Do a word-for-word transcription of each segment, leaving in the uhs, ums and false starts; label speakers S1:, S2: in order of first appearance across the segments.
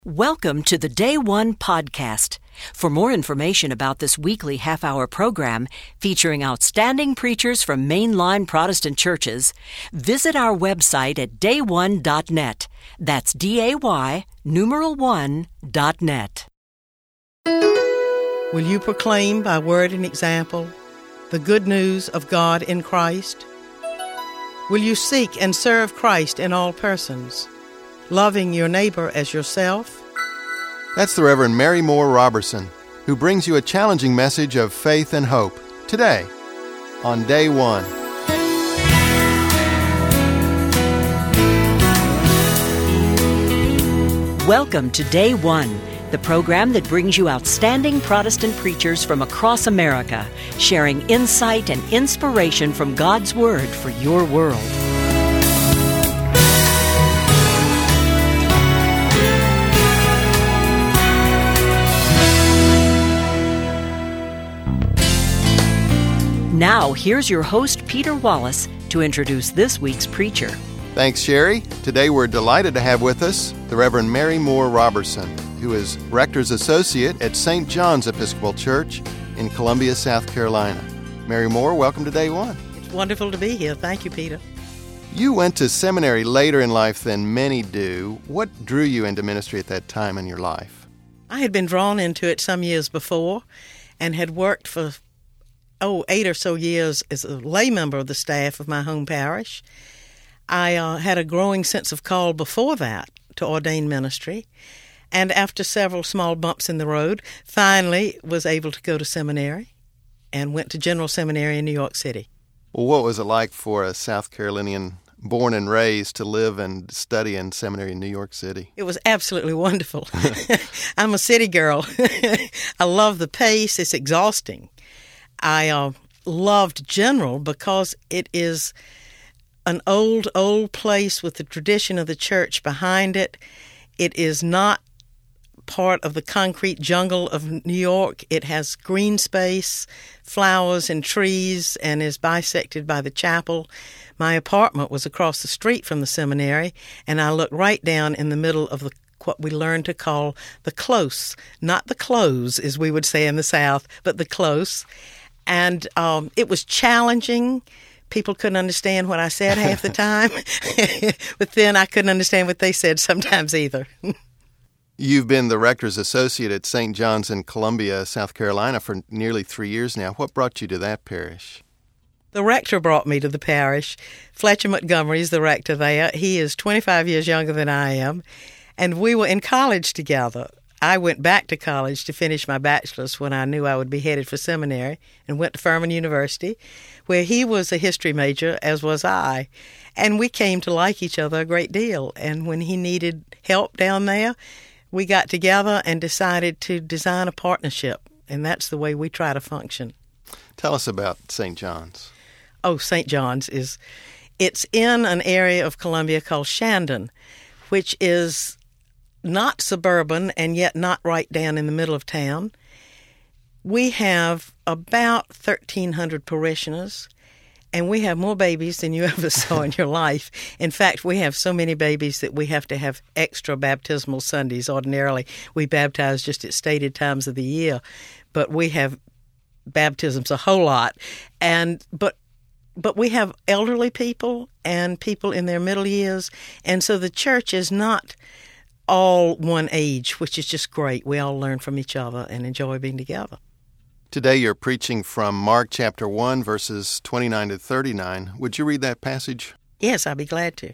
S1: Welcome to the Day One podcast. For more information about this weekly half-hour program featuring outstanding preachers from mainline Protestant churches, visit our website at day one dot net. That's D A Y, numeral one, dot net.
S2: Will you proclaim by word and example the good news of God in Christ? Will you seek and serve Christ in all persons, loving your neighbor as yourself?
S3: That's the Reverend Mary Moore Robertson, who brings you a challenging message of faith and hope today on Day One.
S1: Welcome to Day One, the program that brings you outstanding Protestant preachers from across America, sharing insight and inspiration from God's Word for your world. Now, here's your host, Peter Wallace, to introduce this week's preacher.
S3: Thanks, Sherry. Today we're delighted to have with us the Reverend Mary Moore Robertson, who is Rector's Associate at Saint John's Episcopal Church in Columbia, South Carolina. Mary Moore, welcome to Day One.
S2: It's wonderful to be here. Thank you, Peter.
S3: You went to seminary later in life than many do. What drew you into ministry at that time in your life?
S2: I had been drawn into it some years before and had worked for oh, eight or so years as a lay member of the staff of my home parish. I uh, had a growing sense of call before that to ordain ministry, and after several small bumps in the road, finally was able to go to seminary and went to General Seminary in New York City.
S3: Well, what was it like for a South Carolinian born and raised to live and study in seminary in New York City?
S2: It was absolutely wonderful. I'm a city girl. I love the pace. It's exhausting. I uh, loved General because it is an old, old place with the tradition of the church behind it. It is not part of the concrete jungle of New York. It has green space, flowers and trees, and is bisected by the chapel. My apartment was across the street from the seminary, and I looked right down in the middle of the what we learned to call the close. Not the close, as we would say in the South, but the close. And um, it was challenging. People couldn't understand what I said half the time. But then I couldn't understand what they said sometimes either.
S3: You've been the Rector's Associate at Saint John's in Columbia, South Carolina for nearly three years now. What brought you to that parish?
S2: The rector brought me to the parish. Fletcher Montgomery is the rector there. He is twenty-five years younger than I am. And we were in college together. I went back to college to finish my bachelor's when I knew I would be headed for seminary, and went to Furman University, where he was a history major, as was I. And we came to like each other a great deal. And when he needed help down there, we got together and decided to design a partnership. And that's the way we try to function.
S3: Tell us about Saint John's.
S2: Oh, Saint John's is, it's in an area of Columbia called Shandon, which is not suburban and yet not right down in the middle of town. We have about thirteen hundred parishioners, and we have more babies than you ever saw in your life. In fact, we have so many babies that we have to have extra baptismal Sundays. Ordinarily, we baptize just at stated times of the year, but we have baptisms a whole lot. And but but we have elderly people and people in their middle years, and so the church is not all one age, which is just great. We all learn from each other and enjoy being together.
S3: Today you're preaching from Mark chapter one, verses twenty-nine to thirty-nine. Would you read that passage?
S2: Yes, I'd be glad to.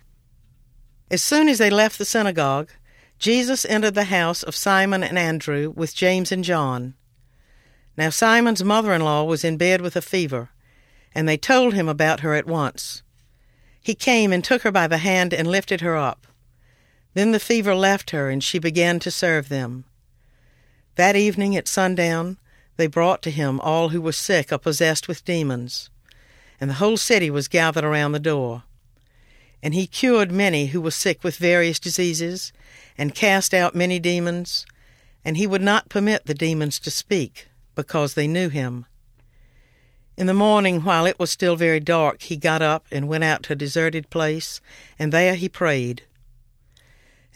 S2: As soon as they left the synagogue, Jesus entered the house of Simon and Andrew with James and John. Now Simon's mother-in-law was in bed with a fever, and they told him about her at once. He came and took her by the hand and lifted her up. Then the fever left her, and she began to serve them. That evening at sundown, they brought to him all who were sick or possessed with demons, and the whole city was gathered around the door. And he cured many who were sick with various diseases, and cast out many demons, and he would not permit the demons to speak, because they knew him. In the morning, while it was still very dark, he got up and went out to a deserted place, and there he prayed.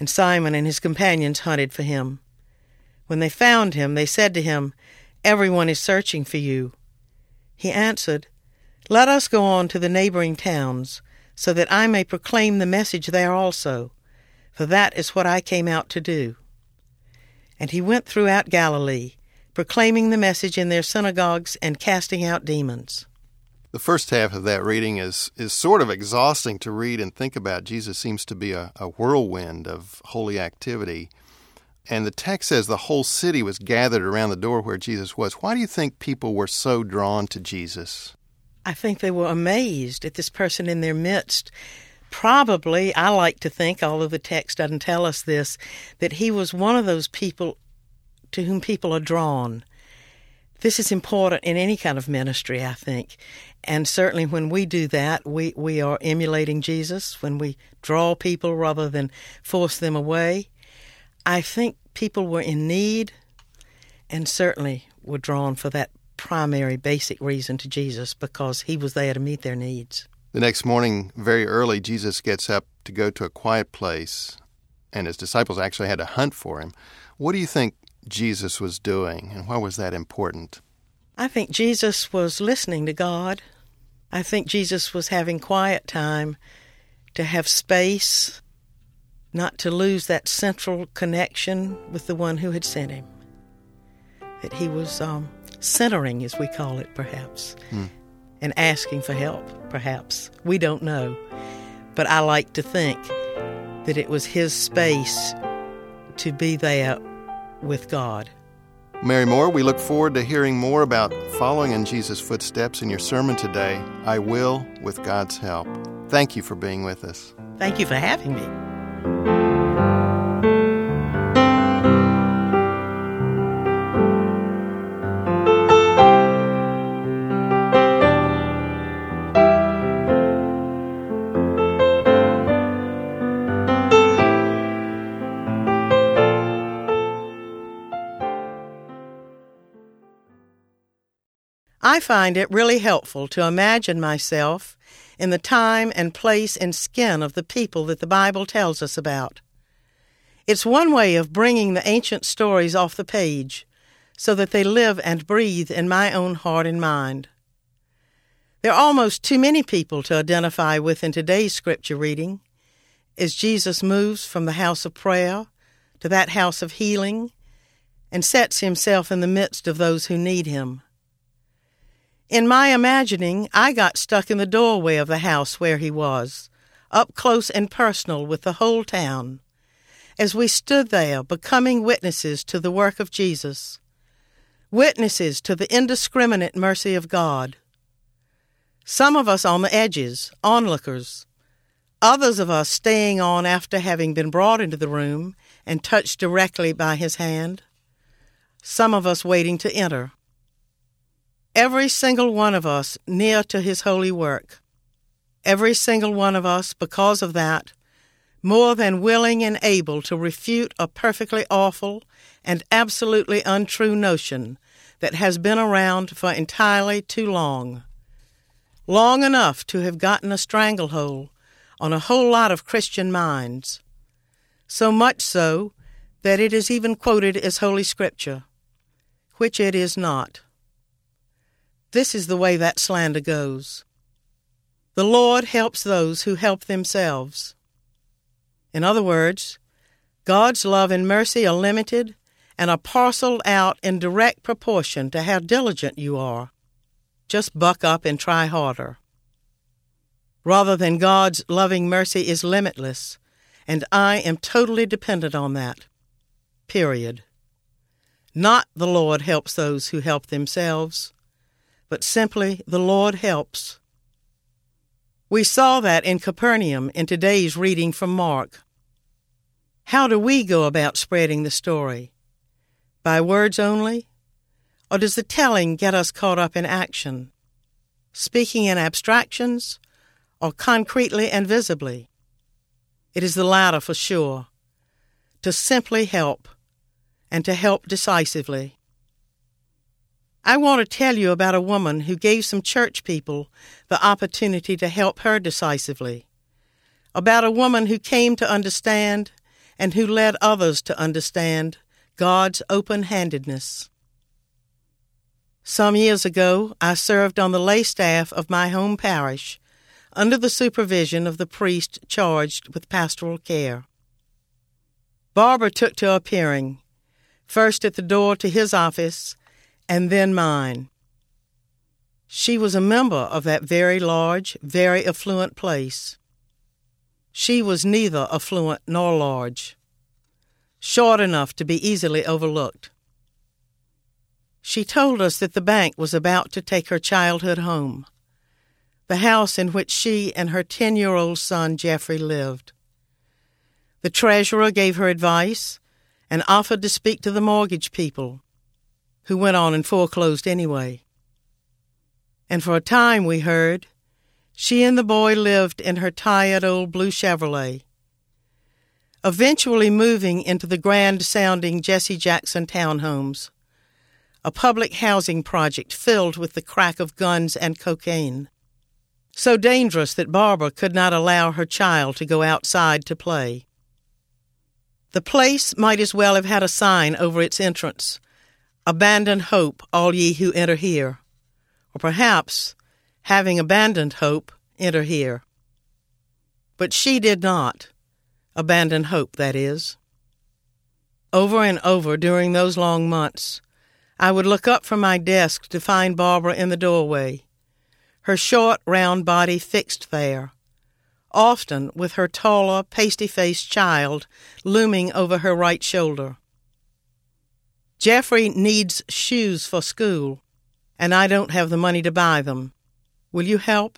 S2: And Simon and his companions hunted for him. When they found him, they said to him, "Everyone is searching for you." He answered, "Let us go on to the neighboring towns, so that I may proclaim the message there also, for that is what I came out to do." And he went throughout Galilee, proclaiming the message in their synagogues and casting out demons.
S3: The first half of that reading is, is sort of exhausting to read and think about. Jesus seems to be a, a whirlwind of holy activity. And the text says the whole city was gathered around the door where Jesus was. Why do you think people were so drawn to Jesus?
S2: I think they were amazed at this person in their midst. Probably, I like to think, although the text doesn't tell us this, that he was one of those people to whom people are drawn. This is important in any kind of ministry, I think. And certainly when we do that, we, we are emulating Jesus, when we draw people rather than force them away. I think people were in need and certainly were drawn for that primary, basic reason to Jesus, because he was there to meet their needs.
S3: The next morning, very early, Jesus gets up to go to a quiet place, and his disciples actually had to hunt for him. What do you think Jesus was doing, and why was that important?
S2: I think Jesus was listening to God. I think Jesus was having quiet time to have space, not to lose that central connection with the one who had sent him. That he was um, centering, as we call it, perhaps, hmm. and asking for help, perhaps. We don't know. But I like to think that it was his space to be there with God.
S3: Mary Moore, we look forward to hearing more about following in Jesus' footsteps in your sermon today, I Will, with God's Help. Thank you for being with us.
S2: Thank you for having me. I find it really helpful to imagine myself in the time and place and skin of the people that the Bible tells us about. It's one way of bringing the ancient stories off the page so that they live and breathe in my own heart and mind. There are almost too many people to identify with in today's scripture reading as Jesus moves from the house of prayer to that house of healing and sets himself in the midst of those who need him. In my imagining, I got stuck in the doorway of the house where he was, up close and personal with the whole town, as we stood there becoming witnesses to the work of Jesus, witnesses to the indiscriminate mercy of God. Some of us on the edges, onlookers, others of us staying on after having been brought into the room and touched directly by his hand, some of us waiting to enter. Every single one of us near to his holy work. Every single one of us, because of that, more than willing and able to refute a perfectly awful and absolutely untrue notion that has been around for entirely too long. Long enough to have gotten a stranglehold on a whole lot of Christian minds. So much so that it is even quoted as Holy Scripture, which it is not. This is the way that slander goes. The Lord helps those who help themselves. In other words, God's love and mercy are limited and are parceled out in direct proportion to how diligent you are. Just buck up and try harder. Rather than God's loving mercy is limitless, and I am totally dependent on that. Period. Not the Lord helps those who help themselves, but simply the Lord helps. We saw that in Capernaum in today's reading from Mark. How do we go about spreading the story? By words only? Or does the telling get us caught up in action? Speaking in abstractions, or concretely and visibly? It is the latter for sure. To simply help, and to help decisively. I want to tell you about a woman who gave some church people the opportunity to help her decisively. About a woman who came to understand and who led others to understand God's open-handedness. Some years ago, I served on the lay staff of my home parish under the supervision of the priest charged with pastoral care. Barbara took to appearing, first at the door to his office and then mine. She was a member of that very large, very affluent place. She was neither affluent nor large, short enough to be easily overlooked. She told us that the bank was about to take her childhood home, the house in which she and her ten-year-old son Jeffrey lived. The treasurer gave her advice and offered to speak to the mortgage people, who went on and foreclosed anyway. And for a time, we heard, she and the boy lived in her tired old blue Chevrolet, eventually moving into the grand-sounding Jesse Jackson townhomes, a public housing project filled with the crack of guns and cocaine, so dangerous that Barbara could not allow her child to go outside to play. The place might as well have had a sign over its entrance, "Abandon hope, all ye who enter here," or perhaps, having abandoned hope, enter here. But she did not. Abandon hope, that is. Over and over during those long months, I would look up from my desk to find Barbara in the doorway, her short, round body fixed there, often with her taller, pasty-faced child looming over her right shoulder. Jeffrey needs shoes for school, and I don't have the money to buy them. Will you help?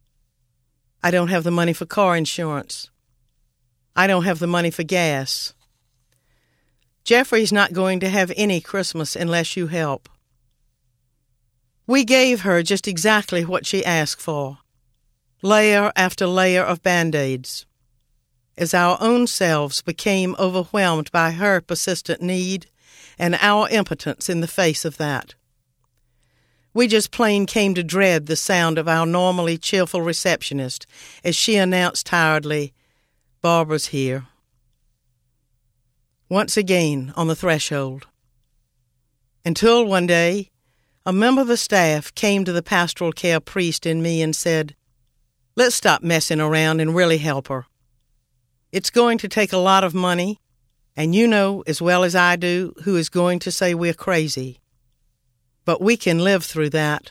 S2: I don't have the money for car insurance. I don't have the money for gas. Jeffrey's not going to have any Christmas unless you help. We gave her just exactly what she asked for, layer after layer of Band-Aids, as our own selves became overwhelmed by her persistent need and our impotence in the face of that. We just plain came to dread the sound of our normally cheerful receptionist as she announced tiredly, "Barbara's here." Once again on the threshold. Until one day, a member of the staff came to the pastoral care priest and me and said, "Let's stop messing around and really help her. It's going to take a lot of money, and you know as well as I do who is going to say we're crazy. But we can live through that."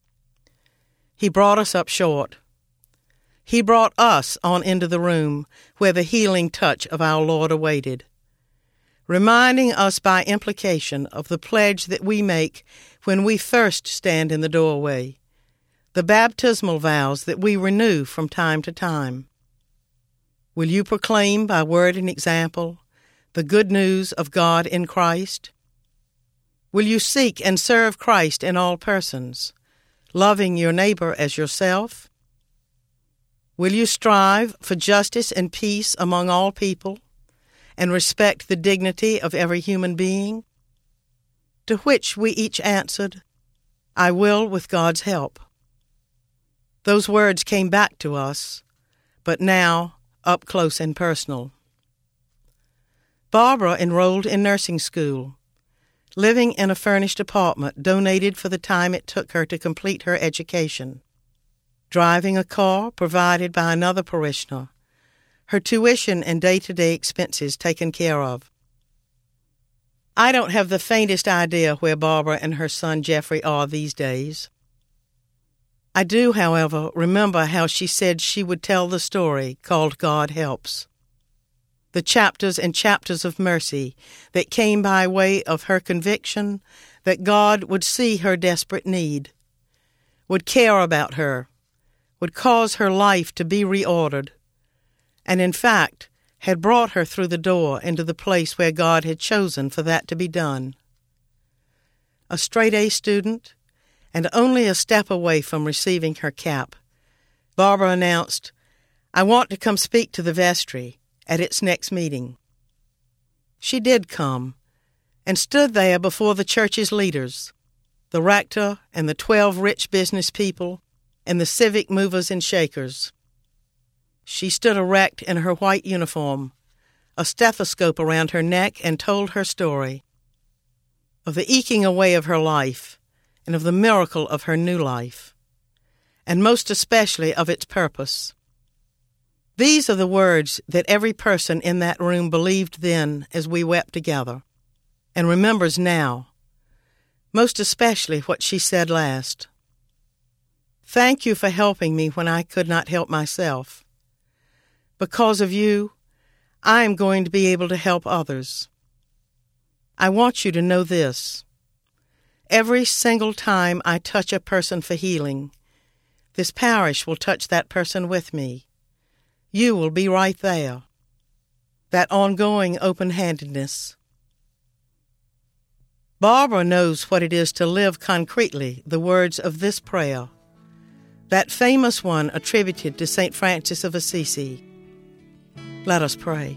S2: He brought us up short. He brought us on into the room where the healing touch of our Lord awaited, reminding us by implication of the pledge that we make when we first stand in the doorway, the baptismal vows that we renew from time to time. Will you proclaim by word and example the good news of God in Christ? Will you seek and serve Christ in all persons, loving your neighbor as yourself? Will you strive for justice and peace among all people and respect the dignity of every human being? To which we each answered, "I will with God's help." Those words came back to us, but now up close and personal. Barbara enrolled in nursing school, living in a furnished apartment donated for the time it took her to complete her education, driving a car provided by another parishioner, her tuition and day-to-day expenses taken care of. I don't have the faintest idea where Barbara and her son Jeffrey are these days. I do, however, remember how she said she would tell the story called God Helps, the chapters and chapters of mercy that came by way of her conviction that God would see her desperate need, would care about her, would cause her life to be reordered, and in fact had brought her through the door into the place where God had chosen for that to be done. A straight-A student, and only a step away from receiving her cap, Barbara announced, "I want to come speak to the vestry at its next meeting." She did come, and stood there before the church's leaders, the rector and the twelve rich business people and the civic movers and shakers. She stood erect in her white uniform, a stethoscope around her neck and told her story of the eking away of her life and of the miracle of her new life, and most especially of its purpose. These are the words that every person in that room believed then as we wept together, and remembers now, most especially what she said last. Thank you for helping me when I could not help myself. Because of you, I am going to be able to help others. I want you to know this. Every single time I touch a person for healing, this parish will touch that person with me. You will be right there. That ongoing open-handedness. Barbara knows what it is to live concretely the words of this prayer, that famous one attributed to Saint Francis of Assisi. Let us pray.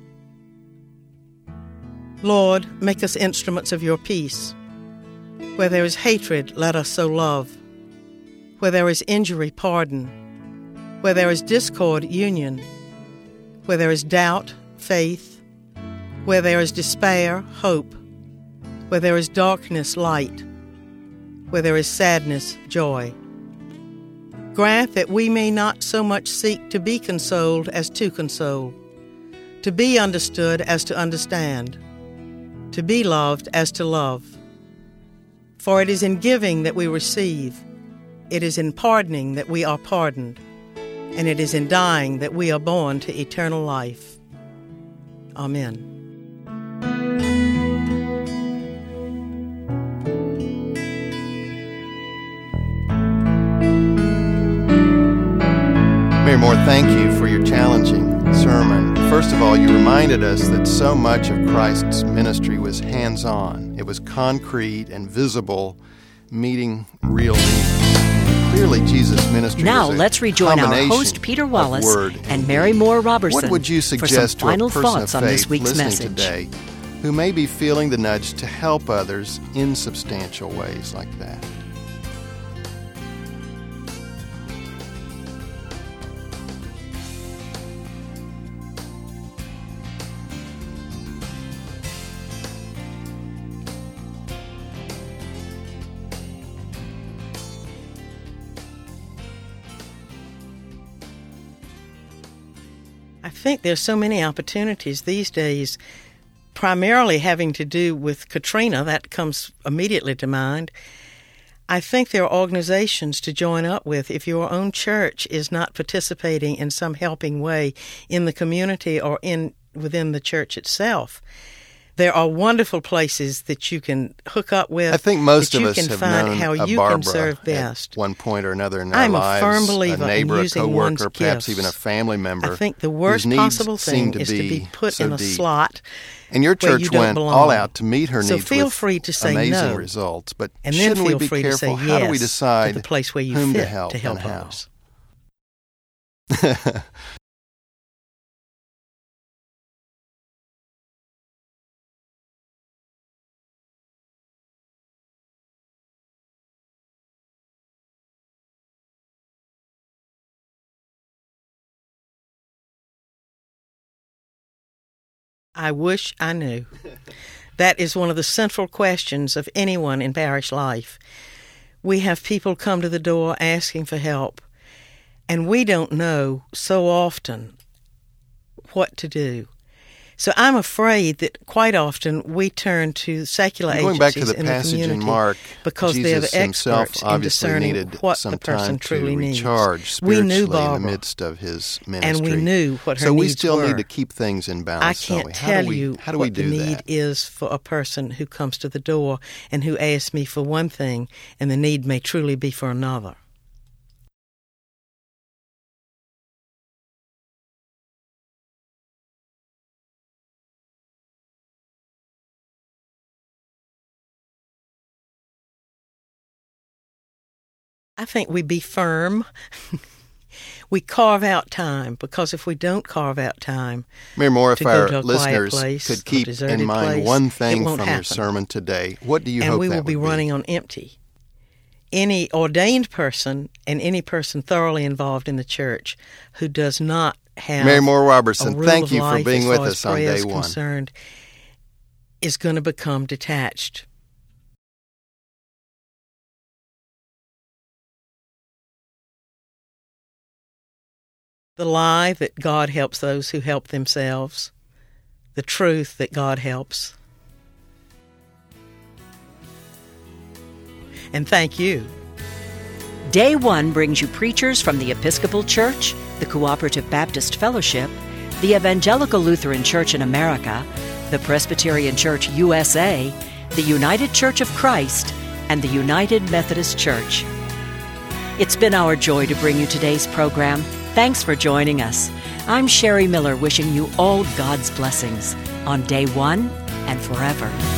S2: Lord, make us instruments of your peace. Where there is hatred, let us sow love. Where there is injury, pardon. Where there is discord, union. Where there is doubt, faith. Where there is despair, hope. Where there is darkness, light. Where there is sadness, joy. Grant that we may not so much seek to be consoled as to console, to be understood as to understand, to be loved as to love. For it is in giving that we receive, it is in pardoning that we are pardoned, and it is in dying that we are born to eternal life. Amen.
S3: Mary Moore, thank you for your challenging sermon. First of all, you reminded us that so much of Christ's ministry was hands-on. It was concrete and visible, meeting real needs. Clearly, Jesus' ministry
S1: now
S3: was a
S1: let's rejoin our
S3: combination
S1: host Peter Wallace
S3: of word
S1: and,
S3: and
S1: Mary Moore Robertson.
S3: What would you suggest
S1: for some final
S3: to a person
S1: thoughts
S3: of
S1: on this
S3: faith
S1: week's
S3: listening
S1: message
S3: today who may be feeling the nudge to help others in substantial ways like that?
S2: I think there's so many opportunities these days, primarily having to do with Katrina. That comes immediately to mind. I think there are organizations to join up with if your own church is not participating in some helping way in the community or in within the church itself. There are wonderful places that you can hook up with.
S3: I think most
S2: that
S3: of
S2: you
S3: us
S2: can
S3: have
S2: find
S3: known
S2: how
S3: a
S2: you
S3: Barbara
S2: can serve best.
S3: at one point or another in our
S2: I'm
S3: lives.
S2: a firm believer
S3: a neighbor,
S2: in
S3: a
S2: using one's
S3: coworker, perhaps
S2: gifts.
S3: even a family member.
S2: I think the worst
S3: whose needs
S2: possible
S3: seem
S2: thing
S3: to
S2: is
S3: be
S2: to be put
S3: so
S2: in a
S3: deep.
S2: slot
S3: And your
S2: where
S3: church
S2: you don't
S3: went
S2: belong.
S3: all out to meet her
S2: So
S3: needs
S2: feel
S3: with
S2: free to say
S3: amazing
S2: no,
S3: results. But
S2: and then
S3: shouldn't
S2: feel
S3: we be
S2: free
S3: careful?
S2: to say
S3: How
S2: yes
S3: do we decide
S2: to the place where you
S3: whom
S2: fit
S3: to help,
S2: to help
S3: and how?
S2: others. I wish I knew. That is one of the central questions of anyone in parish life. We have people come to the door asking for help, and we don't know so often what to do. So I'm afraid that quite often we turn to secular
S3: Going
S2: agencies
S3: back to the
S2: in
S3: passage
S2: the community
S3: in Mark,
S2: because
S3: Jesus
S2: they're the
S3: himself
S2: experts in
S3: obviously
S2: discerning
S3: needed
S2: what
S3: some
S2: the person
S3: time
S2: truly
S3: to
S2: needs.
S3: recharge
S2: We
S3: spiritually
S2: knew
S3: in
S2: Barbara,
S3: the midst of his ministry.
S2: and we knew what her
S3: so we
S2: needs
S3: still
S2: were.
S3: need to keep things in balance.
S2: I can't
S3: don't we? How
S2: tell
S3: do we,
S2: you
S3: how do
S2: what
S3: we do
S2: the need
S3: that?
S2: is for a person who comes to the door and who asks me for one thing, and the need may truly be for another. I think we be firm. We carve out time, because if we don't carve out time
S3: Mary Moore, if
S2: to go
S3: our
S2: to a quiet
S3: listeners
S2: place,
S3: could
S2: a
S3: keep
S2: deserted
S3: in mind
S2: place,
S3: one
S2: it
S3: thing
S2: won't
S3: from your
S2: happen.
S3: sermon today, what do you
S2: and
S3: hope
S2: we
S3: that
S2: will be
S3: would
S2: running on empty. Any ordained person and any person thoroughly involved in the church who does not have
S3: Mary Moore
S2: a
S3: Robertson,
S2: rule
S3: thank
S2: of
S3: you for
S2: life
S3: being
S2: as
S3: with
S2: far as
S3: us on
S2: prayer
S3: day
S2: is
S3: one.
S2: concerned, is going to become detached. The lie that God helps those who help themselves. The truth that God helps. And thank you.
S1: Day One brings you preachers from the Episcopal Church, the Cooperative Baptist Fellowship, the Evangelical Lutheran Church in America, the Presbyterian Church U S A, the United Church of Christ, and the United Methodist Church. It's been our joy to bring you today's program. Thanks for joining us. I'm Sherry Miller, wishing you all God's blessings on Day One and forever.